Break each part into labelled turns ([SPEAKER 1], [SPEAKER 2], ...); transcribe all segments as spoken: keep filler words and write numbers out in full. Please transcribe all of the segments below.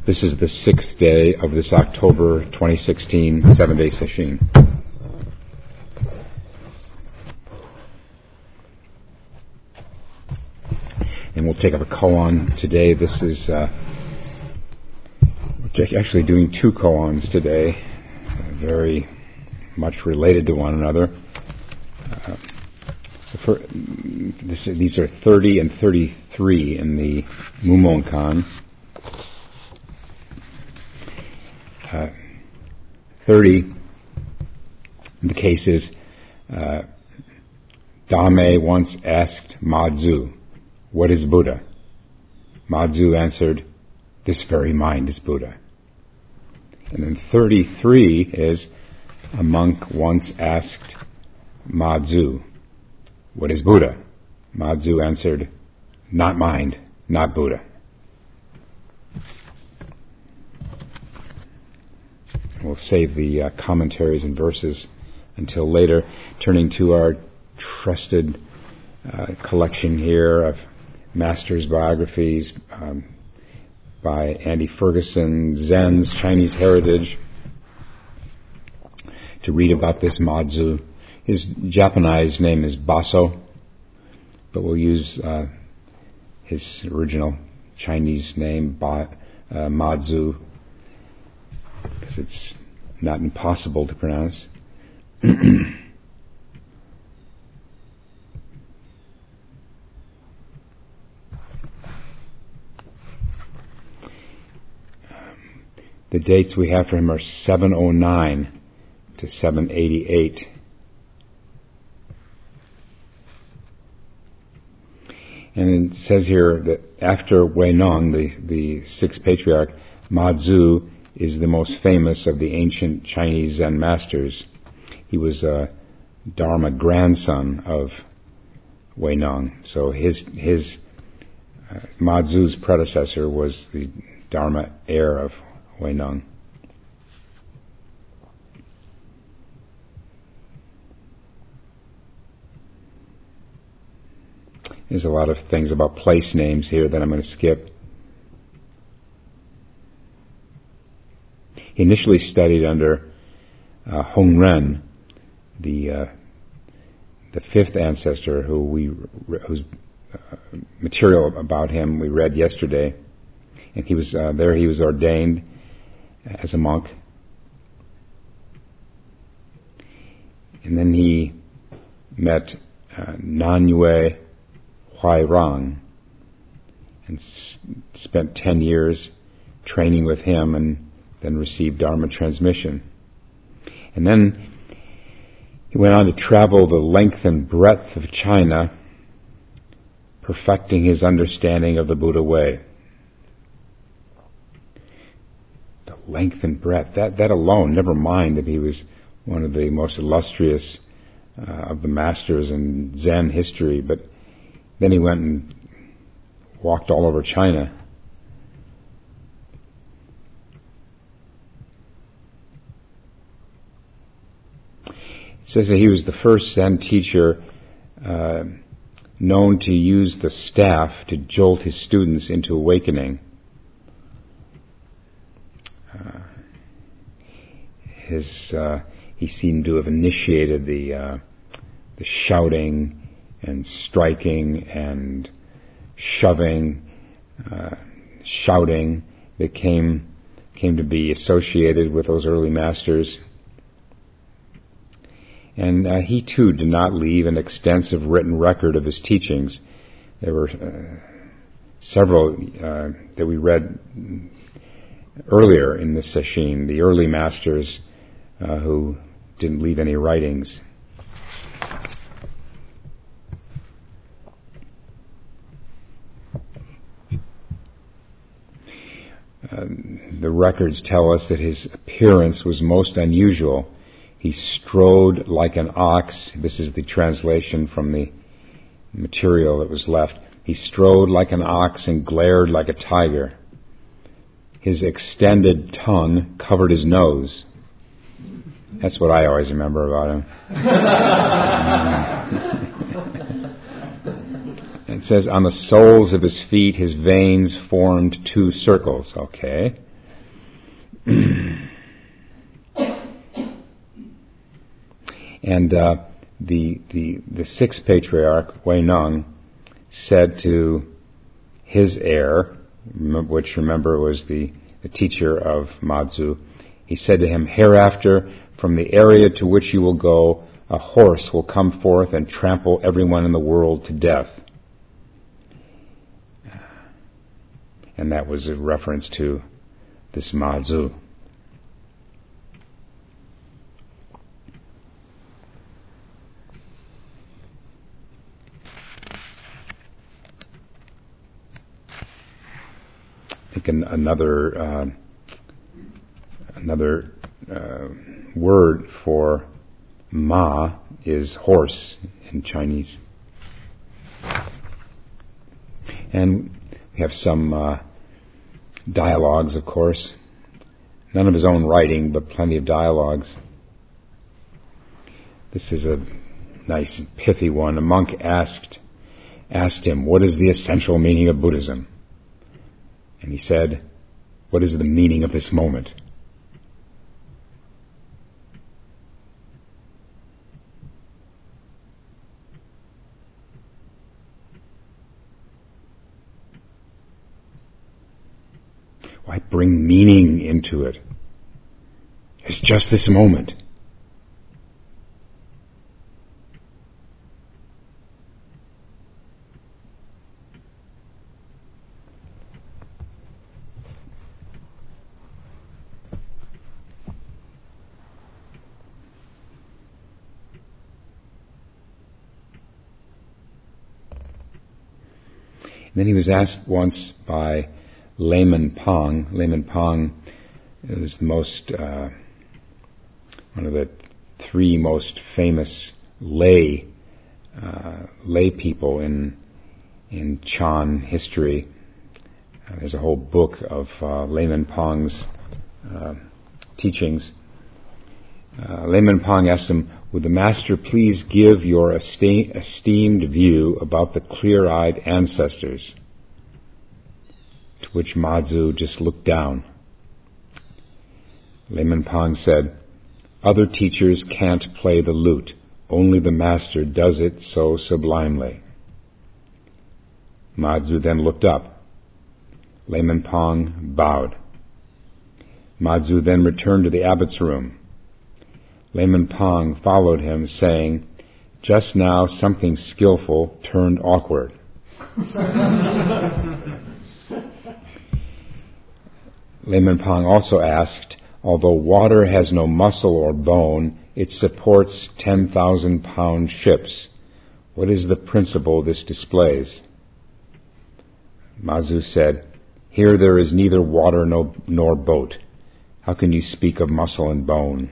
[SPEAKER 1] This is the sixth day of this October twenty sixteen seven-day session. And we'll take up a koan today. This is uh, we're actually doing two koans today, uh, very much related to one another. Uh, for, this, these are thirty and thirty-three in the Mumonkan. Uh, thirty, the case is, uh, Dame once asked Madzu, "What is Buddha?" Madzu answered, "This very mind is Buddha." And then thirty-three is, a monk once asked Madzu, "What is Buddha?" Madzu answered, "Not mind, not Buddha." We'll save the uh, commentaries and verses until later, turning to our trusted uh, collection here of masters' biographies um, by Andy Ferguson, Zen's Chinese Heritage, to read about this Madzu. His Japanese name is Baso, but we'll use uh, his original Chinese name, ba, uh, Madzu, because it's not impossible to pronounce. The dates we have for him are seven oh nine to seven eighty-eight. And it says here that after Wei Nong, the, the sixth patriarch, Madzu is the most famous of the ancient Chinese Zen masters. He was a Dharma grandson of Wei Nong. So his his uh, Madzu's predecessor was the Dharma heir of Wei Nong. There's a lot of things about place names here that I'm going to skip. He initially studied under uh, Hong Ren, the uh, the fifth ancestor, who we whose uh, material about him we read yesterday, and he was uh, there. He was ordained as a monk, and then he met uh, Nanyue Huairang and s- spent ten years training with him, and then received Dharma transmission. And then he went on to travel the length and breadth of China, perfecting his understanding of the Buddha way. The length and breadth, that, that alone, never mind that he was one of the most illustrious uh, of the masters in Zen history, but then he went and walked all over China. It says that he was the first Zen teacher uh, known to use the staff to jolt his students into awakening. Uh, his uh, he seemed to have initiated the uh, the shouting and striking and shoving, uh, shouting that came came to be associated with those early masters. And uh, he too did not leave an extensive written record of his teachings. There were uh, several uh, that we read earlier in the session, the early masters uh, who didn't leave any writings. Uh, the records tell us that his appearance was most unusual. He strode like an ox. This is the translation from the material that was left. He strode like an ox and glared like a tiger. His extended tongue covered his nose. That's what I always remember about him. It says, on the soles of his feet, his veins formed two circles. Okay. and uh, the, the, the sixth patriarch, Wei Nong, said to his heir, which remember was the, the teacher of Ma Zu, he said to him, "Hereafter, from the area to which you will go, a horse will come forth and trample everyone in the world to death." And that was a reference to this Ma Zu. I think an, another uh, another uh, word for Ma is horse in Chinese. And we have some uh, dialogues, of course. None of his own writing, but plenty of dialogues. This is a nice, pithy one. A monk asked asked him, "What is the essential meaning of Buddhism?" And he said, "What is the meaning of this moment?" Why bring meaning into it? It's just this moment. And then he was asked once by Layman Pong. Layman Pong is the most, uh, one of the three most famous lay uh, lay people in in Chan history. Uh, there's a whole book of uh, Layman Pong's uh, teachings. Uh, Layman Pong asked him, "Would the Master please give your esteem, esteemed view about the clear-eyed ancestors?" To which Ma Zu just looked down. Layman Pong said, "Other teachers can't play the lute. Only the Master does it so sublimely." Ma Zu then looked up. Layman Pong bowed. Ma Zu then returned to the abbot's room. Layman Pong followed him, saying, "Just now something skillful turned awkward." Layman Pong also asked, "Although water has no muscle or bone, it supports ten thousand pound ships. What is the principle this displays?" Ma Zu said, "Here there is neither water no, nor boat. How can you speak of muscle and bone?"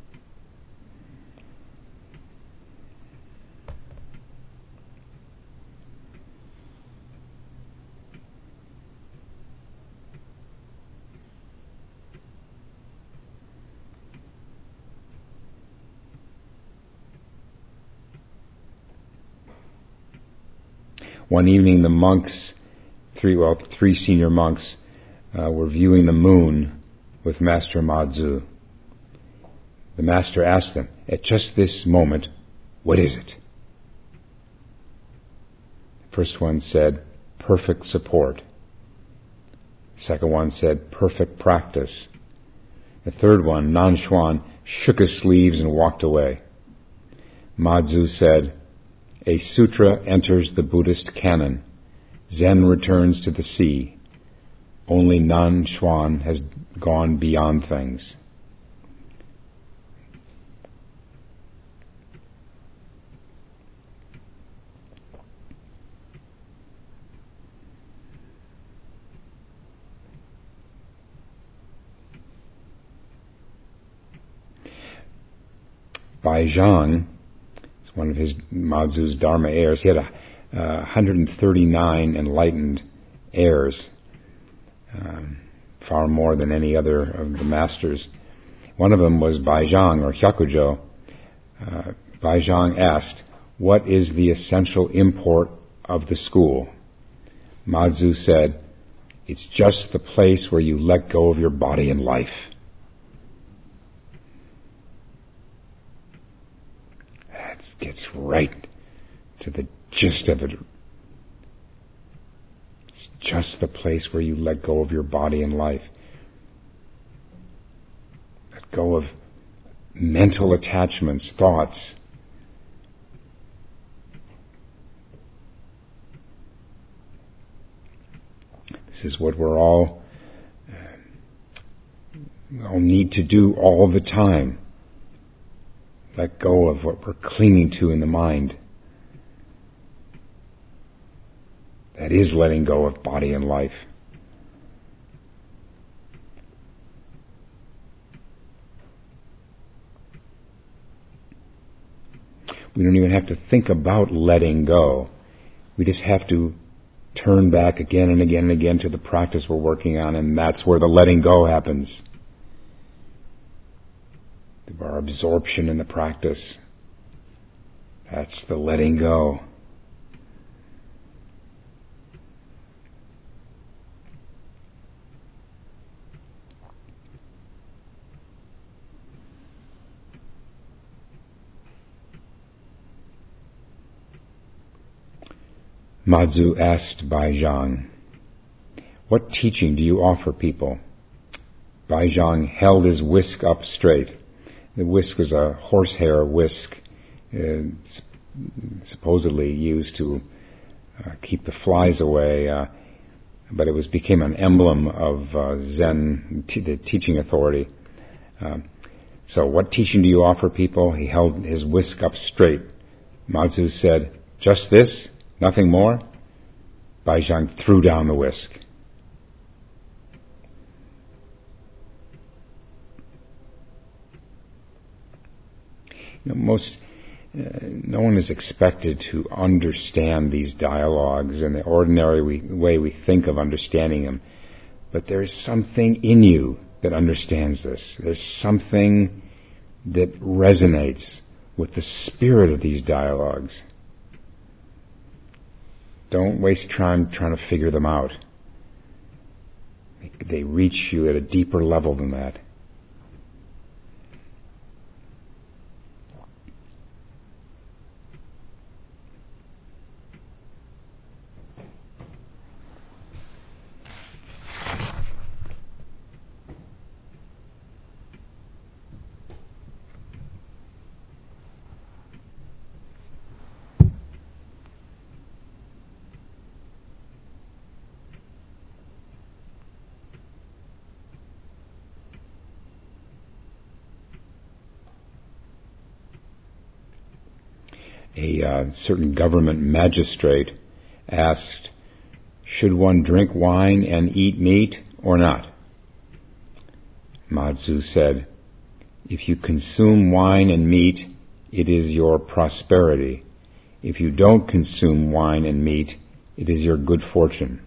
[SPEAKER 1] One evening, the monks, three well, three senior monks, uh, were viewing the moon with Master Ma Zu. The Master asked them, "At just this moment, what is it?" The first one said, "Perfect support." The second one said, "Perfect practice." The third one, Nan Xuan, shook his sleeves and walked away. Ma Zu said, "A sutra enters the Buddhist canon. Zen returns to the sea. Only Nan Xuan has gone beyond things." Bai Zhang, one of his Ma Zu's Dharma heirs, he had a, uh, one hundred thirty-nine enlightened heirs, um, far more than any other of the masters. One of them was Bai Zhang, or Hyakujo. Uh, Bai Zhang asked, "What is the essential import of the school?" Ma Zu said, "It's just the place where you let go of your body and life." gets right to the gist of it. It's just the place where you let go of your body and life. Let go of mental attachments, thoughts. This is what we're all uh, all need to do all the time. Let go of what we're clinging to in the mind. That is letting go of body and life. We don't even have to think about letting go. We just have to turn back again and again and again to the practice we're working on, and that's where the letting go happens. Our absorption in the practice. That's the letting go. Madzu asked Baizhang, "What teaching do you offer people?" Baizhang held his whisk up straight. The whisk was a horsehair whisk, uh, supposedly used to uh, keep the flies away, uh, but it was became an emblem of uh, Zen, t- the teaching authority. Uh, so, what teaching do you offer people? He held his whisk up straight. Madzu said, "Just this? Nothing more?" Baizhang threw down the whisk. You know, most uh, no one is expected to understand these dialogues in the ordinary we, way we think of understanding them. But there is something in you that understands this. There's something that resonates with the spirit of these dialogues. Don't waste time trying to figure them out. They reach you at a deeper level than that. A uh, certain government magistrate asked, "Should one drink wine and eat meat or not?" Madzu said, "If you consume wine and meat, it is your prosperity. If you don't consume wine and meat, it is your good fortune."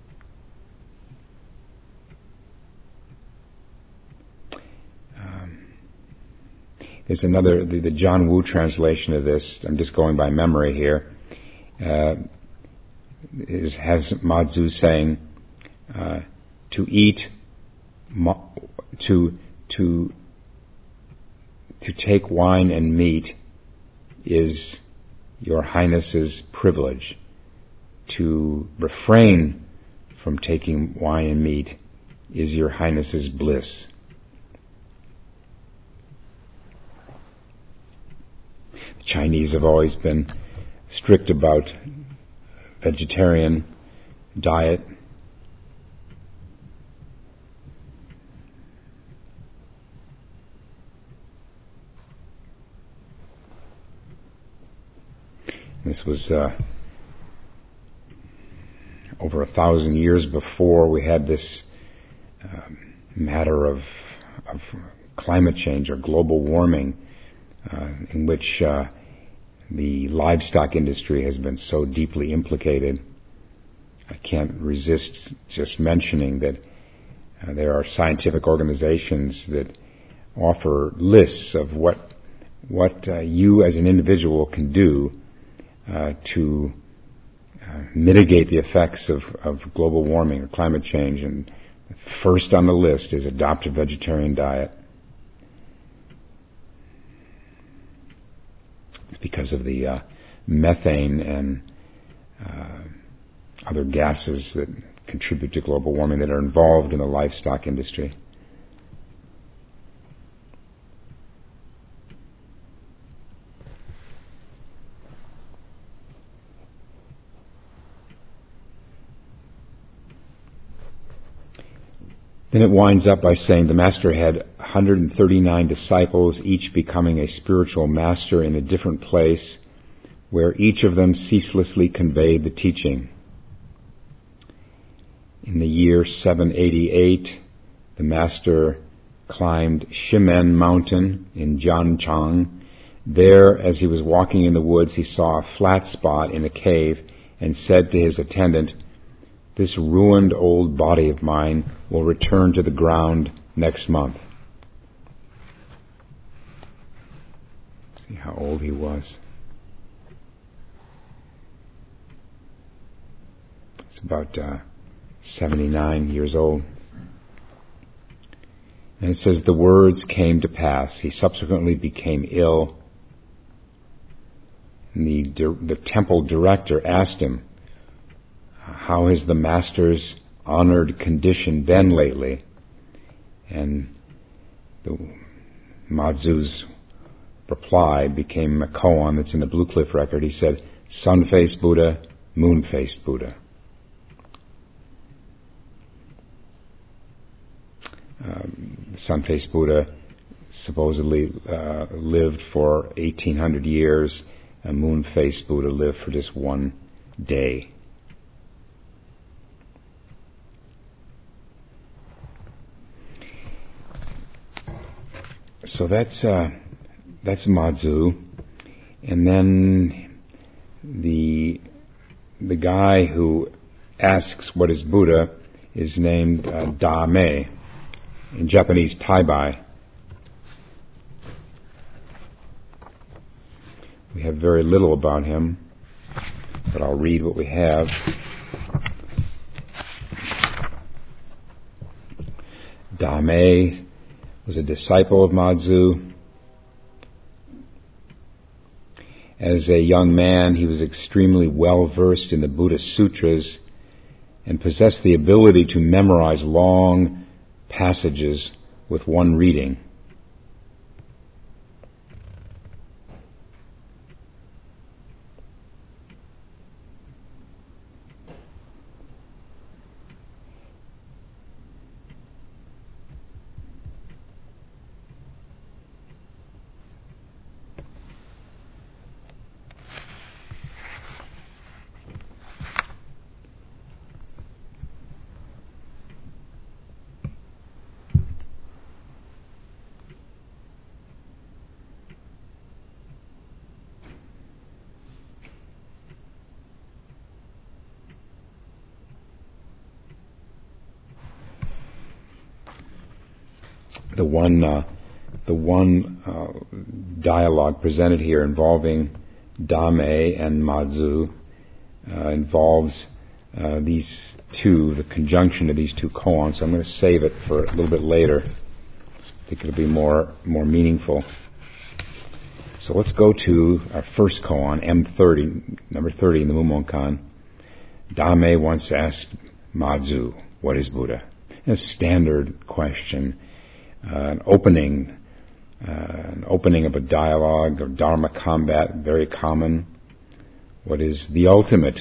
[SPEAKER 1] There's another, the, the John Wu translation of this, I'm just going by memory here, uh, is, has Madzu saying, uh, to eat, to, to, to take wine and meat is your Highness's privilege. To refrain from taking wine and meat is your Highness's bliss. Chinese have always been strict about vegetarian diet. This was uh, over a thousand years before we had this uh, matter of, of climate change or global warming. Uh, in which uh, the livestock industry has been so deeply implicated. I can't resist just mentioning that uh, there are scientific organizations that offer lists of what what uh, you as an individual can do uh, to uh, mitigate the effects of, of global warming or climate change. And first on the list is adopt a vegetarian diet. because of the uh, methane and uh, other gases that contribute to global warming that are involved in the livestock industry. Then it winds up by saying the Master had one hundred thirty-nine disciples, each becoming a spiritual master in a different place, where each of them ceaselessly conveyed the teaching. In the year seven eighty-eight, the Master climbed Shimen Mountain in Jianchang. There, as he was walking in the woods, he saw a flat spot in a cave and said to his attendant, "This ruined old body of mine will return to the ground next month." See how old he was. It's about uh, seventy-nine years old. And it says, the words came to pass. He subsequently became ill. And the, the temple director asked him, "How has the Master's honored condition been lately?" And the Mazu's reply became a koan that's in the Blue Cliff record. He said, "Sun-faced Buddha, moon-faced Buddha." Um, the sun-faced Buddha supposedly uh, lived for eighteen hundred years. A moon-faced Buddha lived for just one day. So that's uh, that's Mazu, and then the the guy who asks what is Buddha is named uh, Dame, in Japanese Taibai. We have very little about him, but I'll read what we have. Dame was a disciple of Mazu. As a young man, he was extremely well versed in the Buddhist sutras and possessed the ability to memorize long passages with one reading. The one, uh, the one uh, dialogue presented here involving Dame and Mazu uh, involves uh, these two, the conjunction of these two koans. So I'm going to save it for a little bit later. I think it'll be more more meaningful. So let's go to our first koan, M thirty, number thirty in the Mumonkan. Dame once asked Mazu, "What is Buddha?" A standard question. Uh, an opening, uh, an opening of a dialogue or Dharma combat, very common. What is the ultimate?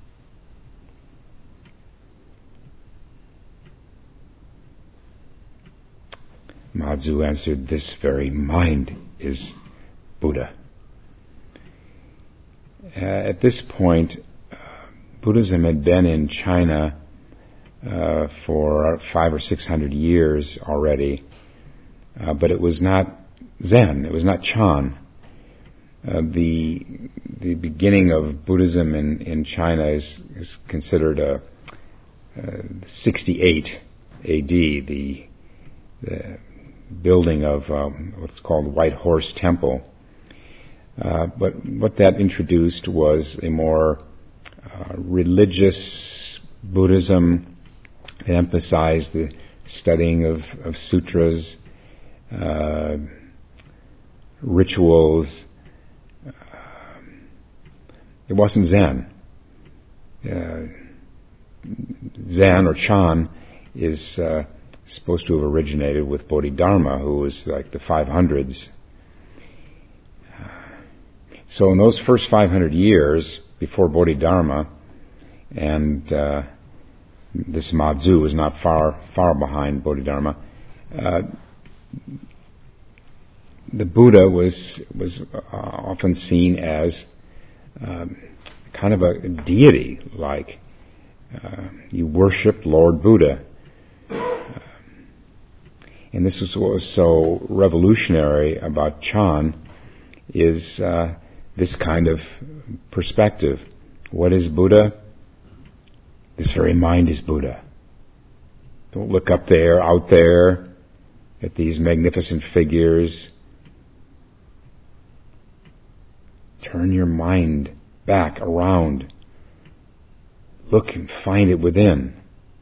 [SPEAKER 1] Mazu answered, "This very mind is Buddha." Uh, at this point, uh, Buddhism had been in China uh, for five or six hundred years already. Uh, but it was not Zen, it was not Chan. Uh, the the beginning of Buddhism in, in China is, is considered a, uh, sixty-eight A D, the, the building of um, what's called White Horse Temple. Uh, but what that introduced was a more uh, religious Buddhism. It emphasized the studying of, of sutras, Uh, rituals, uh, it wasn't Zen. Uh, Zen or Chan is uh, supposed to have originated with Bodhidharma, who was like the five hundreds. So in those first five hundred years before Bodhidharma, and uh, this Madzu was not far far behind Bodhidharma, uh, the Buddha was was uh, often seen as um, kind of a deity, like uh, you worshipped Lord Buddha. Uh, and this is what was so revolutionary about Chan, is uh, this kind of perspective. What is Buddha? This very mind is Buddha. Don't look up there, out there, at these magnificent figures. Turn your mind back around. Look and find it within.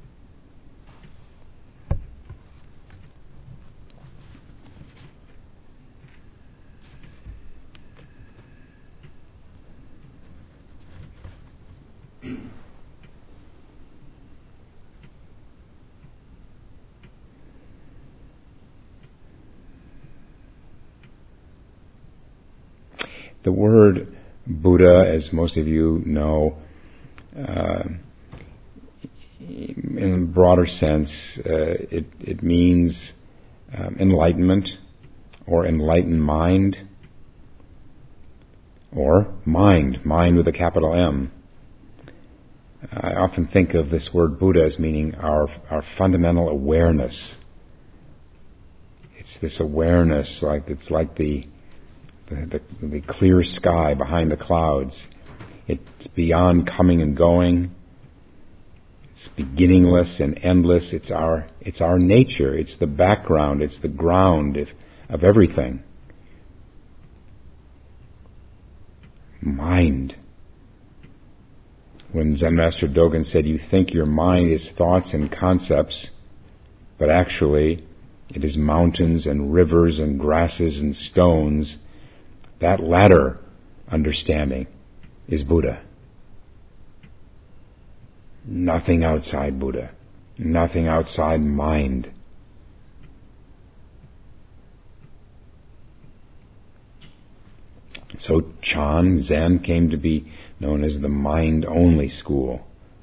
[SPEAKER 1] The word Buddha, as most of you know, uh, in a broader sense, uh, it, it means um, enlightenment or enlightened mind, or mind, mind with a capital M. I often think of this word Buddha as meaning our our fundamental awareness. It's this awareness, like it's like the The, the, the clear sky behind the clouds. It's beyond coming and going. It's beginningless and endless. It's our it's our nature. It's the background. It's the ground of, of everything. Mind. When Zen Master Dogen said, "You think your mind is thoughts and concepts, but actually it is mountains and rivers and grasses and stones," that latter understanding is Buddha. Nothing outside Buddha. Nothing outside mind. So Chan, Zen, came to be known as the mind-only school.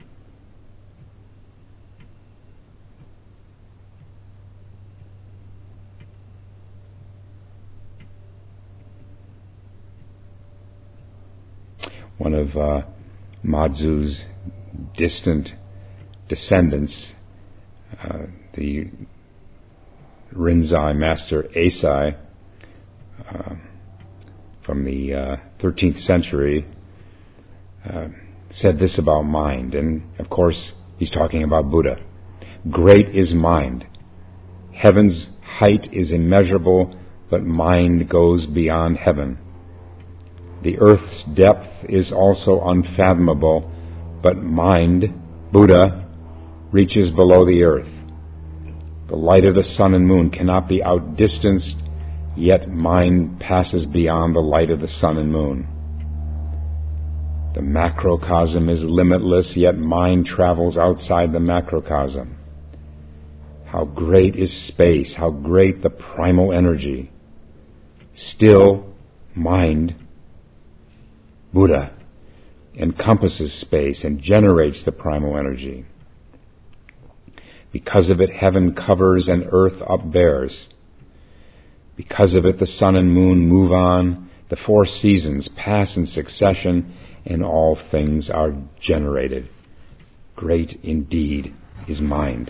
[SPEAKER 1] One of uh, Madzu's distant descendants, uh, the Rinzai master Eisai, uh, from the uh, thirteenth century, uh, said this about mind. And of course, he's talking about Buddha. Great is mind. Heaven's height is immeasurable, but mind goes beyond heaven. The earth's depth is also unfathomable, but mind, Buddha, reaches below the earth. The light of the sun and moon cannot be outdistanced, yet mind passes beyond the light of the sun and moon. The macrocosm is limitless, yet mind travels outside the macrocosm. How great is space, how great the primal energy. Still, mind, Buddha, encompasses space and generates the primal energy. Because of it, heaven covers and earth upbears. Because of it, the sun and moon move on, the four seasons pass in succession, and all things are generated. Great indeed is mind.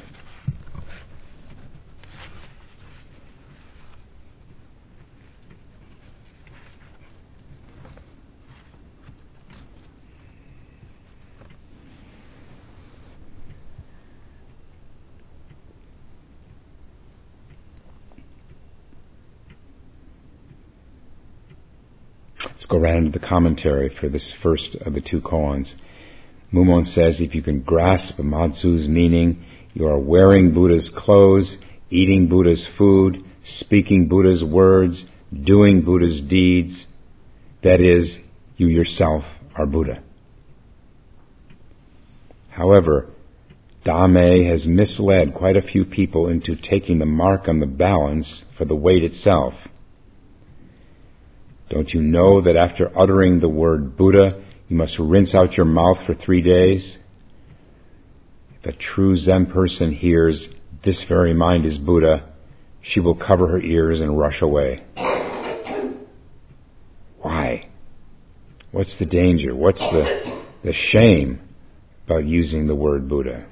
[SPEAKER 1] Let's go right into the commentary for this first of the two koans. Mumon says, if you can grasp Madzu's meaning, you are wearing Buddha's clothes, eating Buddha's food, speaking Buddha's words, doing Buddha's deeds. That is, you yourself are Buddha. However, Dame has misled quite a few people into taking the mark on the balance for the weight itself. Don't you know that after uttering the word Buddha, you must rinse out your mouth for three days? If a true Zen person hears, "This very mind is Buddha," she will cover her ears and rush away. Why? What's the danger? What's the, the shame about using the word Buddha?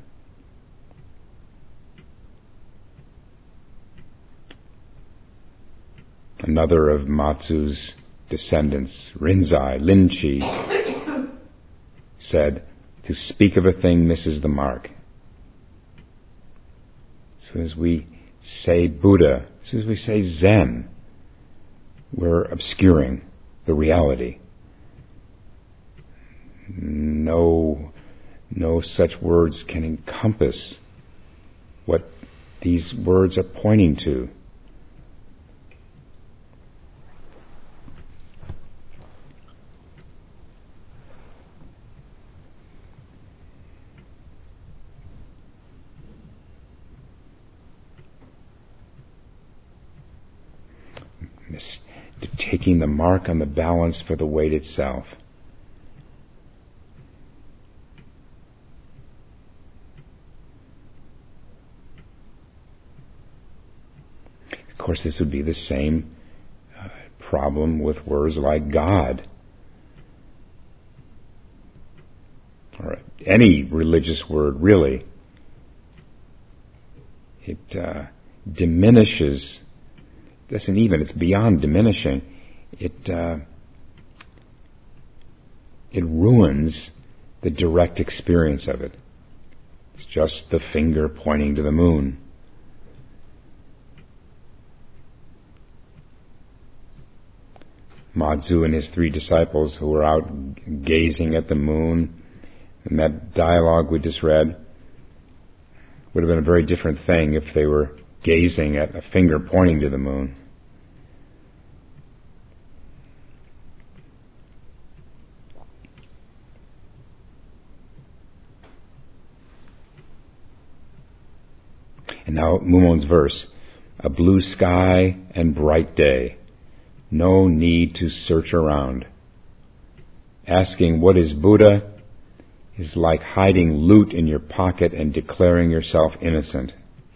[SPEAKER 1] Another of Matsu's descendants, Rinzai, Linchi, said, "To speak of a thing misses the mark." As soon as we say Buddha, as soon as we say Zen, we're obscuring the reality. No, no such words can encompass what these words are pointing to. Taking the mark on the balance for the weight itself. Of course, this would be the same uh, problem with words like God, or any religious word, really. It uh, diminishes. Doesn't even, it's beyond diminishing. It uh, it ruins the direct experience of it. It's just the finger pointing to the moon. Madzu and his three disciples who were out gazing at the moon, and that dialogue we just read would have been a very different thing if they were gazing at a finger pointing to the moon. And now Mumon's verse, "A blue sky and bright day, no need to search around. Asking what is Buddha is like hiding loot in your pocket and declaring yourself innocent."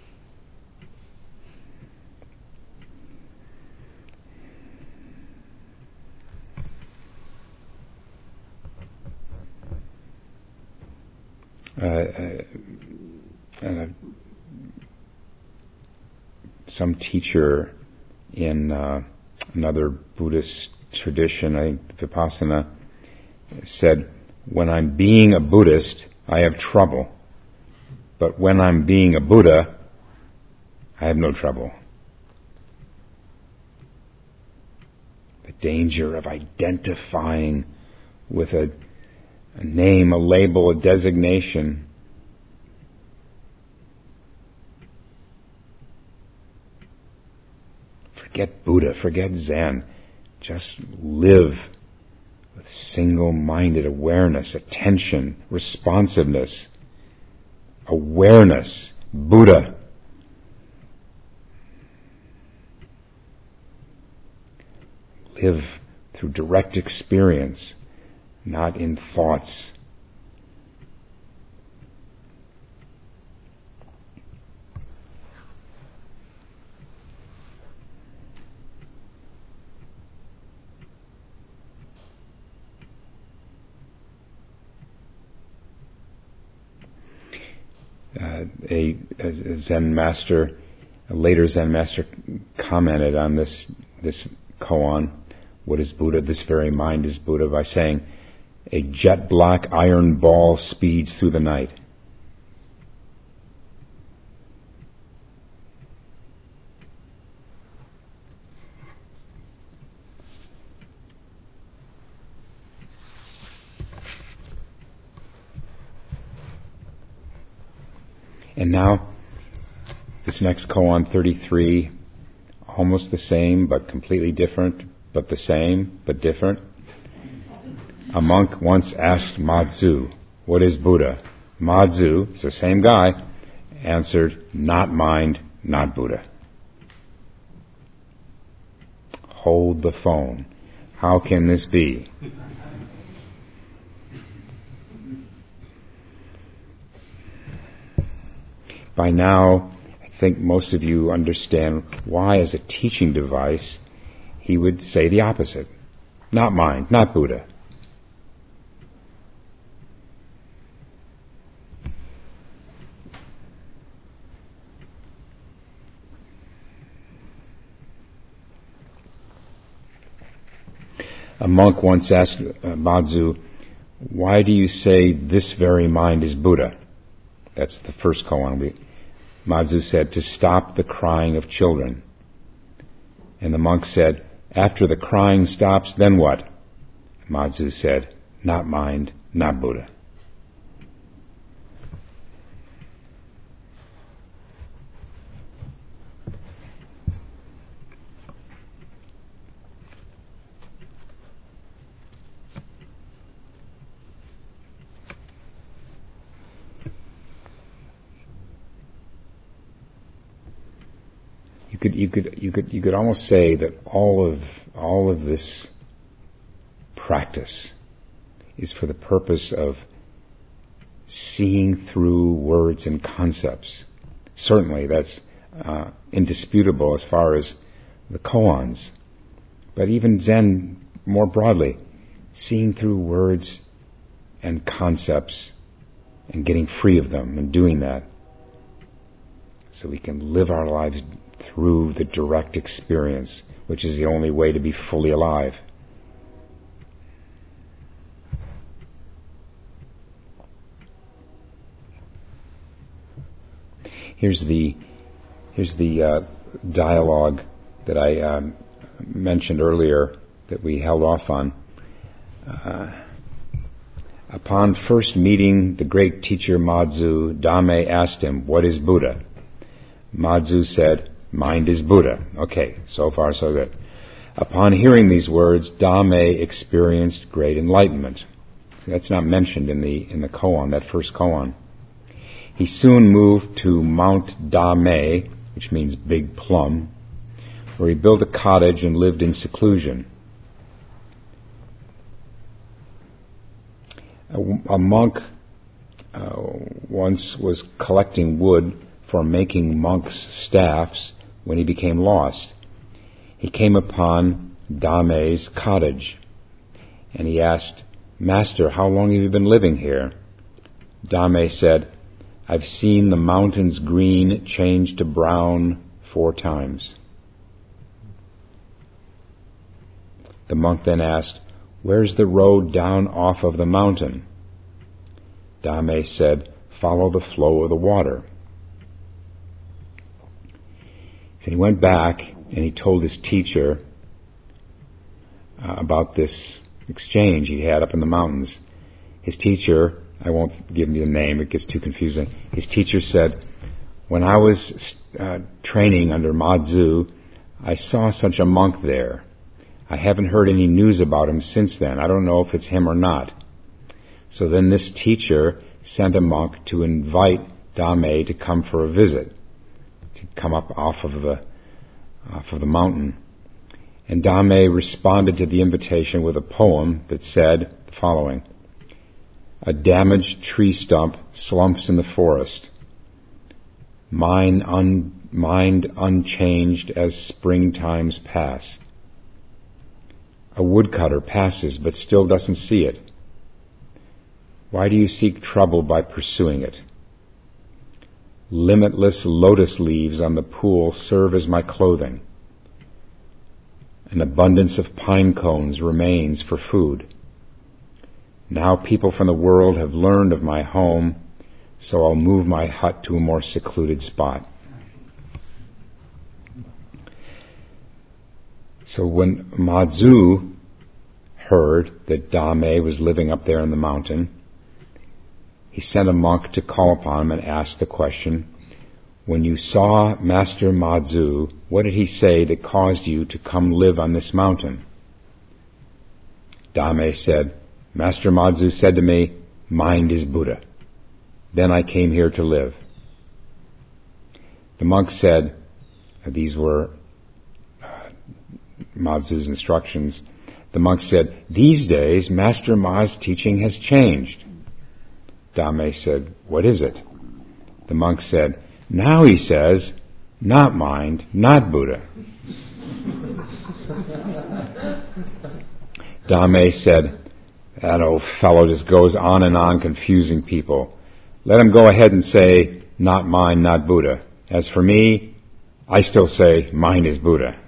[SPEAKER 1] Uh, uh, uh, some teacher in uh, another Buddhist tradition, I think Vipassana, said, "When I'm being a Buddhist, I have trouble. But when I'm being a Buddha, I have no trouble." The danger of identifying with a, a name, a label, a designation. Forget Buddha, forget Zen. Just live with single-minded awareness, attention, responsiveness, awareness, Buddha. Live through direct experience, not in thoughts. Uh, a, a Zen master, a later Zen master, commented on this this koan, "What is Buddha? This very mind is Buddha," by saying, "A jet black iron ball speeds through the night." And now, this next koan, thirty-three, almost the same, but completely different, but the same, but different. A monk once asked Madzu, "What is Buddha?" Mazu, it's the same guy, answered, not mind, not Buddha. Hold the phone. How can this be? By now, I think most of you understand why, as a teaching device, he would say the opposite. Not mind, not Buddha. A monk once asked uh, Mazu, why do you say this very mind is Buddha? That's the first koan. Mazu said, to stop the crying of children. And the monk said, after the crying stops, then what? Mazu said, not mind, not Buddha. You could, you could, you could, you could almost say that all of all of this practice is for the purpose of seeing through words and concepts. Certainly, that's uh, indisputable as far as the koans, but even Zen more broadly, seeing through words and concepts and getting free of them and doing that, so we can live our lives through the direct experience, which is the only way to be fully alive. Here's the here's the uh, dialogue that I um, mentioned earlier that we held off on. Uh, upon first meeting the great teacher Mazu, Dame asked him, "What is Buddha?" Mazu said, "Mind is Buddha." Okay, so far so good. Upon hearing these words, Dame experienced great enlightenment. See, that's not mentioned in the in the koan, that first koan. He soon moved to Mount Dame, which means big plum, where he built a cottage and lived in seclusion. A, a monk uh, once was collecting wood for making monks' staffs when he became lost. He came upon Dame's cottage, and he asked, "Master, how long have you been living here?" Dame said, "I've seen the mountains green change to brown four times." The monk then asked, "Where's the road down off of the mountain?" Dame said, "Follow the flow of the water." So he went back and he told his teacher uh, about this exchange he had up in the mountains. His teacher, I won't give you the name, it gets too confusing. His teacher said, "When I was uh, training under Mazu, I saw such a monk there. I haven't heard any news about him since then. I don't know if it's him or not." So then this teacher sent a monk to invite Dame to come for a visit, to come up off of the off of the mountain. And Dame responded to the invitation with a poem that said the following: "A damaged tree stump slumps in the forest. Mind, un, mind unchanged as springtimes pass. A woodcutter passes but still doesn't see it. Why do you seek trouble by pursuing it? Limitless lotus leaves on the pool serve as my clothing. An abundance of pine cones remains for food. Now people from the world have learned of my home, so I'll move my hut to a more secluded spot." So when Mazu heard that Dame was living up there in the mountain, he sent a monk to call upon him and ask the question, "When you saw Master Mazu, what did he say that caused you to come live on this mountain?" Dame said, "Master Mazu said to me, 'Mind is Buddha.'" Then I came here to live. The monk said, these were uh, Mazu's instructions. The monk said, these days, Master Ma's teaching has changed. Dame said, what is it? The monk said, now he says, not mind, not Buddha. Dame said, that old fellow just goes on and on confusing people. Let him go ahead and say, not mind, not Buddha. As for me, I still say, mind is Buddha.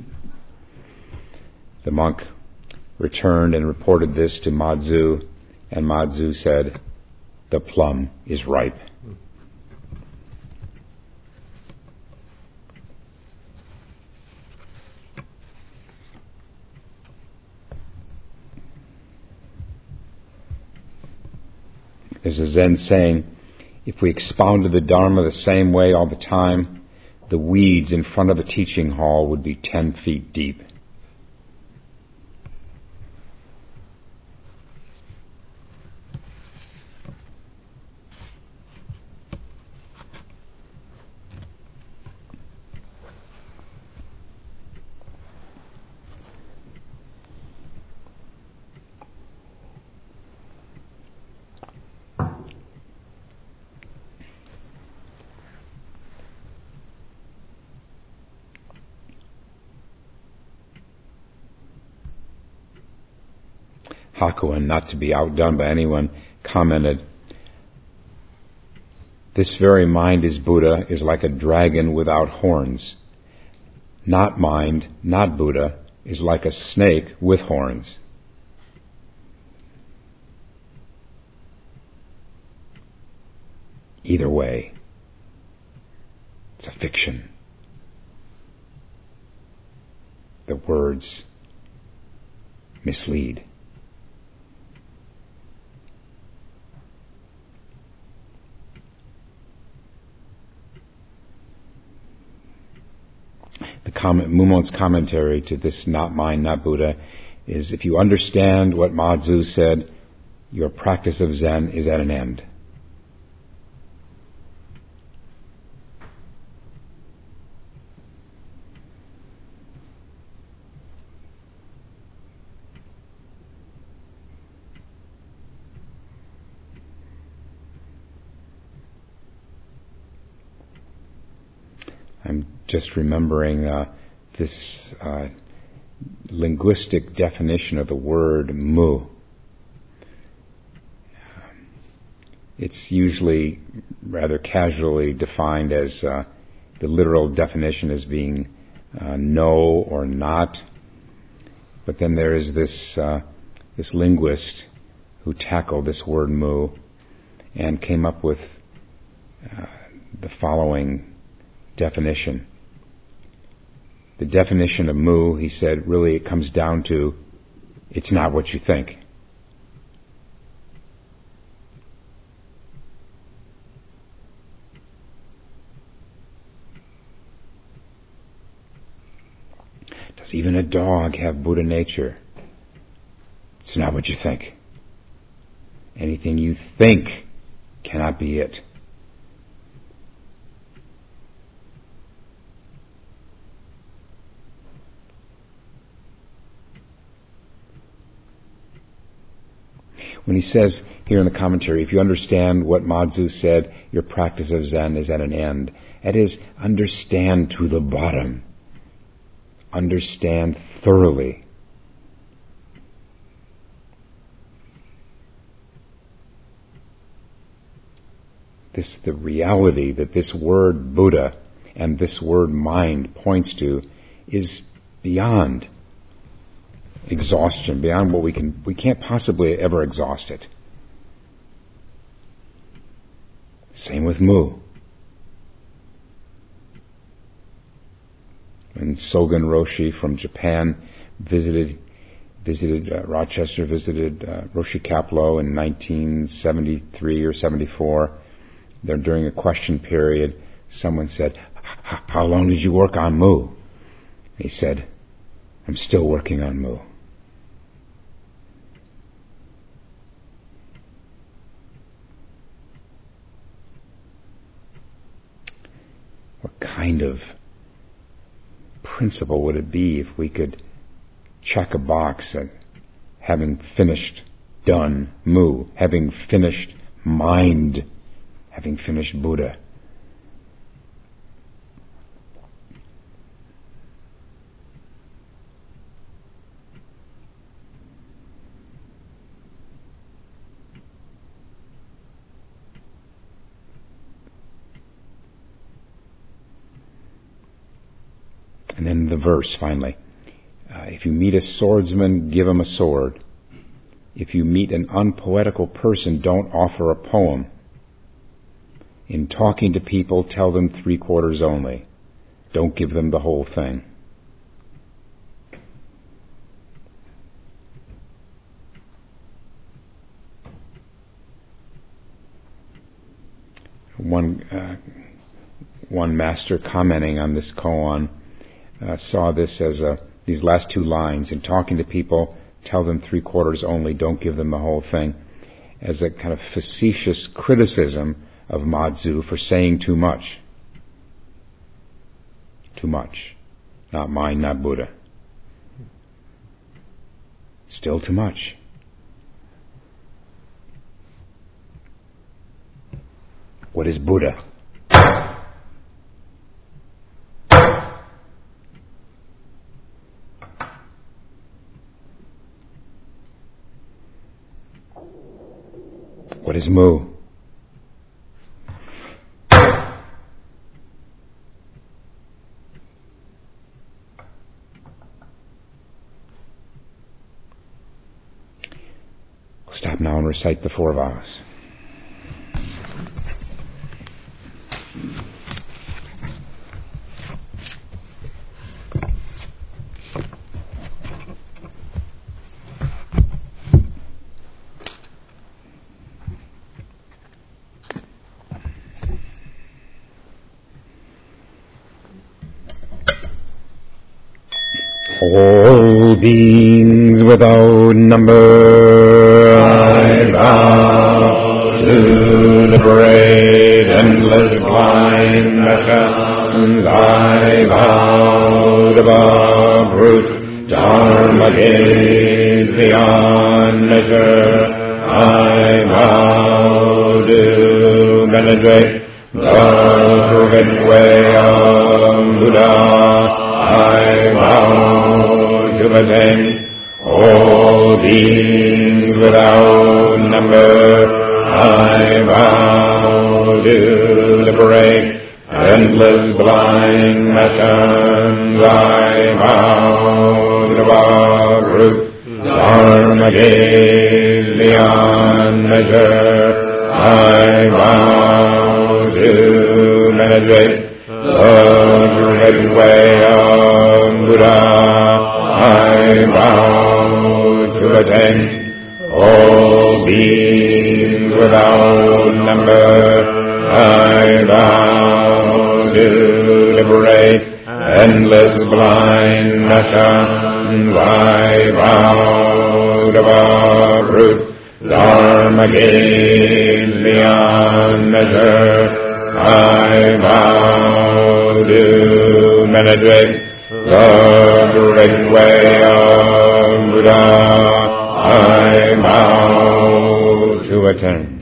[SPEAKER 1] The monk returned and reported this to Mazu, and Mazu said, the plum is ripe. There's a Zen saying, if we expounded the Dharma the same way all the time, the weeds in front of the teaching hall would be ten feet deep. Hakuin, not to be outdone by anyone, commented, this very mind is Buddha is like a dragon without horns. Not mind, not Buddha, is like a snake with horns. Either way, it's a fiction. The words mislead. The comment, Mumon's commentary to this not mind, not Buddha is, if you understand what Mazu said, your practice of Zen is at an end. I'm just remembering uh, this uh, linguistic definition of the word mu. It's usually rather casually defined as uh, the literal definition as being uh, no or not. But then there is this uh, this linguist who tackled this word mu and came up with uh, the following definition. The definition of mu, he said, really it comes down to, it's not what you think. Does even a dog have Buddha nature? It's not what you think. Anything you think cannot be it. When he says here in the commentary, if you understand what Mazu said, your practice of Zen is at an end. That is, understand to the bottom. Understand thoroughly. This, the reality that this word Buddha and this word mind points to is beyond exhaustion, beyond what we can, we can't possibly ever exhaust it. Same with mu. When Sogen Roshi from Japan visited visited uh, Rochester, visited uh, Roshi Kapleau in nineteen seventy-three or seventy-four, there during a question period, someone said, "How long did you work on mu?" He said, "I'm still working on mu." kind of principle would it be if we could check a box at having finished, done, mu, having finished mind, having finished Buddha? And then the verse, finally. Uh, if you meet a swordsman, give him a sword. If you meet an unpoetical person, don't offer a poem. In talking to people, tell them three quarters only. Don't give them the whole thing. One, uh, one master commenting on this koan Uh, saw this as a, these last two lines, in talking to people, tell them three quarters only, don't give them the whole thing, as a kind of facetious criticism of Madzu for saying too much. Too much. Not mind, not Buddha. Still too much. What is Buddha? What is mu? We'll stop now and recite the four vows. All beings without number, I vow to liberate endless blind passions. I vow to uproot dharma gaze beyond measure. I vow to penetrate the crooked way of Buddha. I vow to attain all beings without number. I vow to liberate endless blind passions. I vow to uproot dharma gaze beyond measure. I vow to penetrate the great way of Buddha. I vow to attain all beings without number. I vow to liberate endless blind passions. I vow to uproot dharma gaze beyond measure. I vow to penetrate the great way of Buddha. I vow to attain